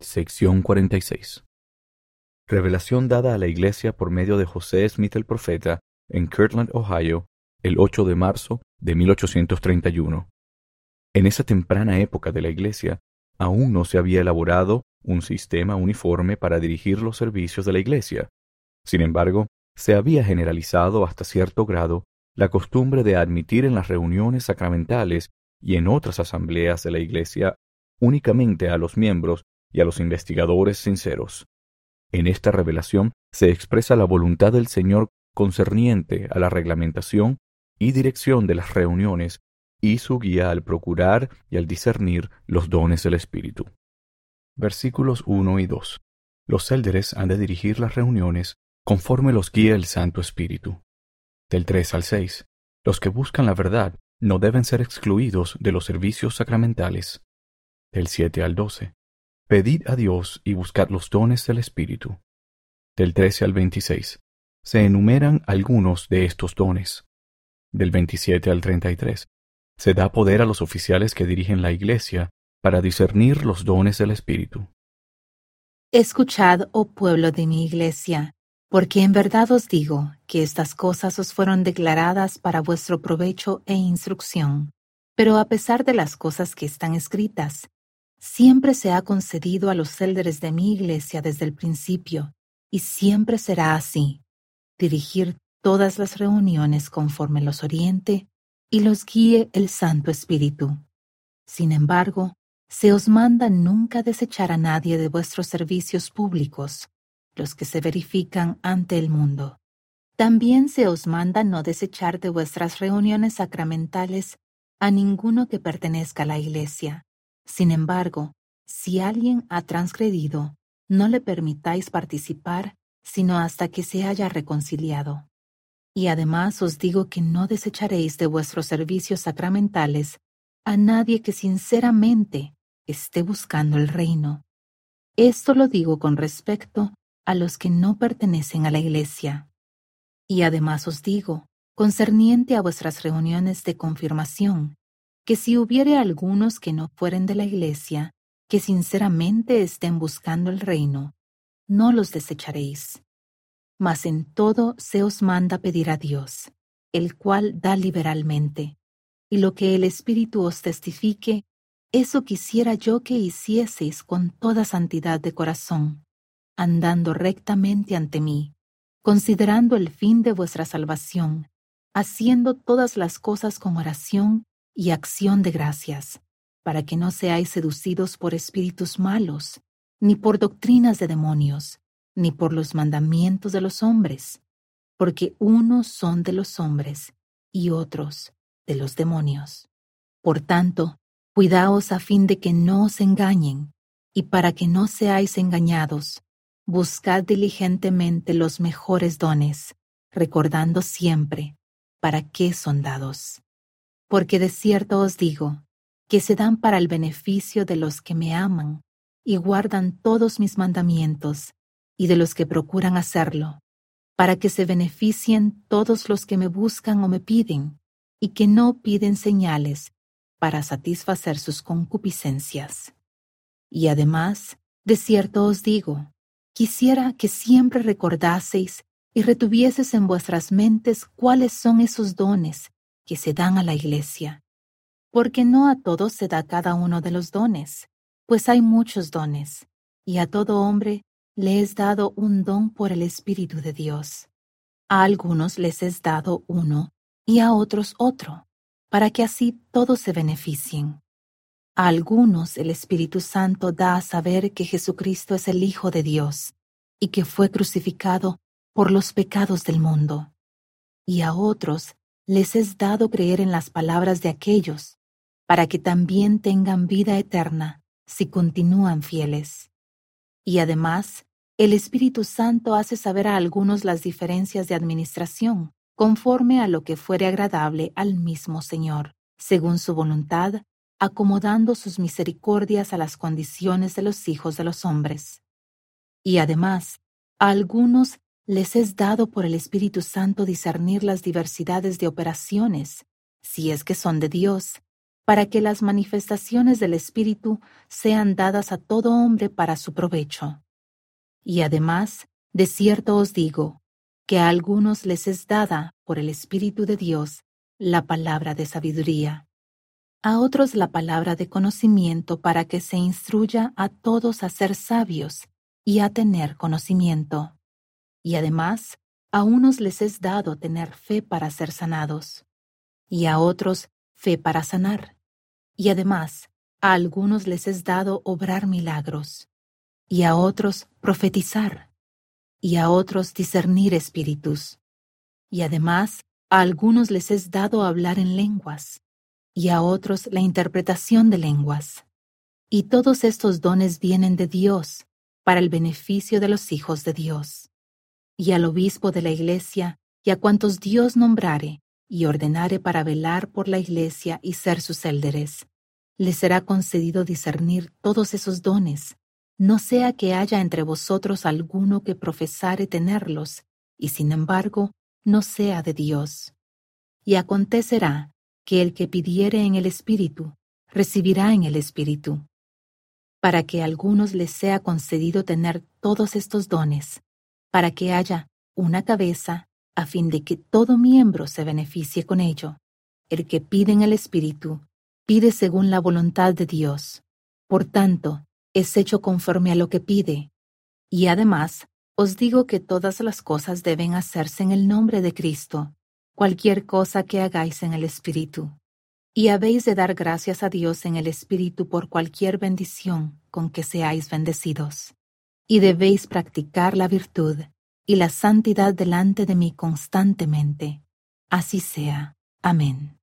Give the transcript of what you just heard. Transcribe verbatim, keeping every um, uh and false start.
Sección cuarenta y seis. Revelación dada a la Iglesia por medio de José Smith el profeta en Kirtland, Ohio, el ocho de marzo de mil ochocientos treinta y uno. En esa temprana época de la Iglesia, aún no se había elaborado un sistema uniforme para dirigir los servicios de la Iglesia. Sin embargo, se había generalizado hasta cierto grado la costumbre de admitir en las reuniones sacramentales y en otras asambleas de la Iglesia únicamente a los miembros y a los investigadores sinceros. En esta revelación se expresa la voluntad del Señor concerniente a la reglamentación y dirección de las reuniones y su guía al procurar y al discernir los dones del Espíritu. Versículos uno y dos. Los élderes han de dirigir las reuniones conforme los guía el Santo Espíritu. Del tres al seis. Los que buscan la verdad no deben ser excluidos de los servicios sacramentales. Del siete al doce. Pedid a Dios y buscad los dones del Espíritu. Del trece al veintiséis. Se enumeran algunos de estos dones. Del veintisiete al treinta y tres. Se da poder a los oficiales que dirigen la Iglesia para discernir los dones del Espíritu. Escuchad, oh pueblo de mi Iglesia, porque en verdad os digo que estas cosas os fueron declaradas para vuestro provecho e instrucción. Pero a pesar de las cosas que están escritas, siempre se ha concedido a los élderes de mi Iglesia desde el principio, y siempre será así, dirigir todas las reuniones conforme los oriente y los guíe el Santo Espíritu. Sin embargo, se os manda nunca desechar a nadie de vuestros servicios públicos, los que se verifican ante el mundo. También se os manda no desechar de vuestras reuniones sacramentales a ninguno que pertenezca a la Iglesia. Sin embargo, si alguien ha transgredido, no le permitáis participar, sino hasta que se haya reconciliado. Y además os digo que no desecharéis de vuestros servicios sacramentales a nadie que sinceramente esté buscando el reino. Esto lo digo con respecto a los que no pertenecen a la Iglesia. Y además os digo, concerniente a vuestras reuniones de confirmación, que si hubiere algunos que no fueren de la Iglesia, que sinceramente estén buscando el reino, no los desecharéis. Mas en todo se os manda pedir a Dios, el cual da liberalmente, y lo que el Espíritu os testifique, eso quisiera yo que hicieseis con toda santidad de corazón, andando rectamente ante mí, considerando el fin de vuestra salvación, haciendo todas las cosas con oración y acción de gracias, para que no seáis seducidos por espíritus malos, ni por doctrinas de demonios, ni por los mandamientos de los hombres, porque unos son de los hombres y otros de los demonios. Por tanto, cuidaos a fin de que no os engañen, y para que no seáis engañados, buscad diligentemente los mejores dones, recordando siempre para qué son dados. Porque de cierto os digo, que se dan para el beneficio de los que me aman y guardan todos mis mandamientos, y de los que procuran hacerlo, para que se beneficien todos los que me buscan o me piden, y que no piden señales para satisfacer sus concupiscencias. Y además, de cierto os digo, quisiera que siempre recordaseis y retuvieseis en vuestras mentes cuáles son esos dones que se dan a la Iglesia, porque no a todos se da cada uno de los dones, pues hay muchos dones, y a todo hombre le es dado un don por el Espíritu de Dios. A algunos les es dado uno y a otros otro, para que así todos se beneficien. A algunos el Espíritu Santo da a saber que Jesucristo es el Hijo de Dios y que fue crucificado por los pecados del mundo. Y a otros les es dado creer en las palabras de aquellos, para que también tengan vida eterna si continúan fieles. Y además, el Espíritu Santo hace saber a algunos las diferencias de administración, conforme a lo que fuere agradable al mismo Señor, según su voluntad, acomodando sus misericordias a las condiciones de los hijos de los hombres. Y además, a algunos les es dado por el Espíritu Santo discernir las diversidades de operaciones, si es que son de Dios, para que las manifestaciones del Espíritu sean dadas a todo hombre para su provecho. Y además, de cierto os digo, que a algunos les es dada, por el Espíritu de Dios, la palabra de sabiduría, a otros la palabra de conocimiento para que se instruya a todos a ser sabios y a tener conocimiento. Y además, a unos les es dado tener fe para ser sanados, y a otros fe para sanar. Y además, a algunos les es dado obrar milagros, y a otros profetizar, y a otros discernir espíritus. Y además, a algunos les es dado hablar en lenguas, y a otros la interpretación de lenguas. Y todos estos dones vienen de Dios, para el beneficio de los hijos de Dios. Y al obispo de la Iglesia, y a cuantos Dios nombrare, y ordenare para velar por la Iglesia y ser sus élderes, les será concedido discernir todos esos dones, no sea que haya entre vosotros alguno que profesare tenerlos, y sin embargo no sea de Dios. Y acontecerá que el que pidiere en el Espíritu, recibirá en el Espíritu, para que a algunos les sea concedido tener todos estos dones, para que haya una cabeza, a fin de que todo miembro se beneficie con ello. El que pide en el Espíritu, pide según la voluntad de Dios. Por tanto, es hecho conforme a lo que pide. Y además, os digo que todas las cosas deben hacerse en el nombre de Cristo, cualquier cosa que hagáis en el Espíritu. Y habéis de dar gracias a Dios en el Espíritu por cualquier bendición con que seáis bendecidos. Y debéis practicar la virtud y la santidad delante de mí constantemente. Así sea. Amén.